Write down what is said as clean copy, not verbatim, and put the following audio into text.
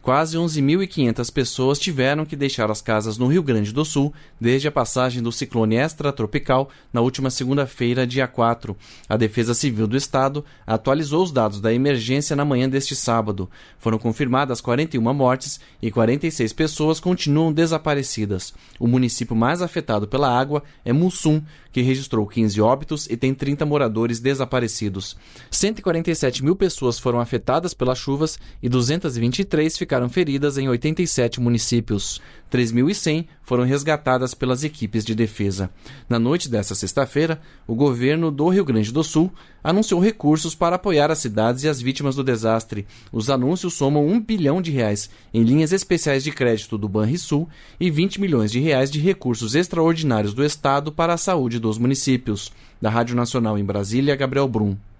Quase 11.500 pessoas tiveram que deixar as casas no Rio Grande do Sul desde a passagem do ciclone extratropical na última segunda-feira, dia 4. A Defesa Civil do Estado atualizou os dados da emergência na manhã deste sábado. Foram confirmadas 41 mortes e 46 pessoas continuam desaparecidas. O município mais afetado pela água é Mussum, que registrou 15 óbitos e tem 30 moradores desaparecidos. 147 mil pessoas foram afetadas pelas chuvas e 223 ficaram feridas em 87 municípios. 3.100 foram resgatadas pelas equipes de defesa. Na noite desta sexta-feira, o governo do Rio Grande do Sul anunciou recursos para apoiar as cidades e as vítimas do desastre. Os anúncios somam R$1 bilhão em linhas especiais de crédito do Banrisul e R$20 milhões de recursos extraordinários do Estado para a saúde dos municípios. Da Rádio Nacional em Brasília, Gabriel Brum.